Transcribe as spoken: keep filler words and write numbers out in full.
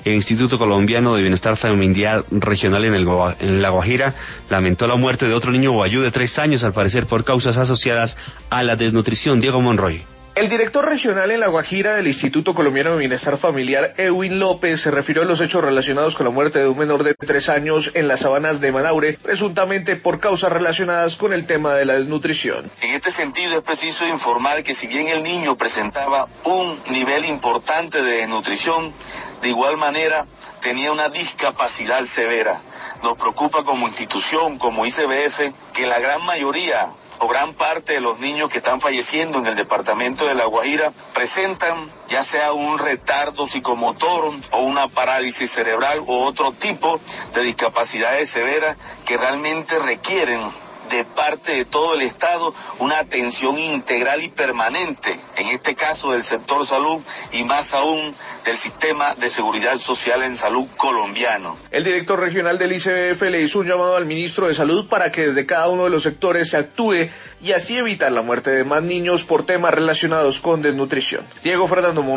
el Instituto Colombiano de Bienestar Familiar Regional en, el, en La Guajira lamentó la muerte de otro niño guayú de tres años, al parecer por causas asociadas a la desnutrición. Diego Monroy. El director regional en La Guajira del Instituto Colombiano de Bienestar Familiar, Edwin López, se refirió a los hechos relacionados con la muerte de un menor de tres años en las sabanas de Manaure, presuntamente por causas relacionadas con el tema de la desnutrición. En este sentido es preciso informar que si bien el niño presentaba un nivel importante de desnutrición, de igual manera tenía una discapacidad severa. Nos preocupa como institución, como I C B F, que la gran mayoría o gran parte de los niños que están falleciendo en el departamento de La Guajira presentan ya sea un retardo psicomotor o una parálisis cerebral u otro tipo de discapacidades severas que realmente requieren de parte de todo el Estado una atención integral y permanente, en este caso del sector salud y más aún del sistema de seguridad social en salud colombiano. El director regional del I C B F le hizo un llamado al ministro de Salud para que desde cada uno de los sectores se actúe y así evitar la muerte de más niños por temas relacionados con desnutrición. Diego Fernando Monroy.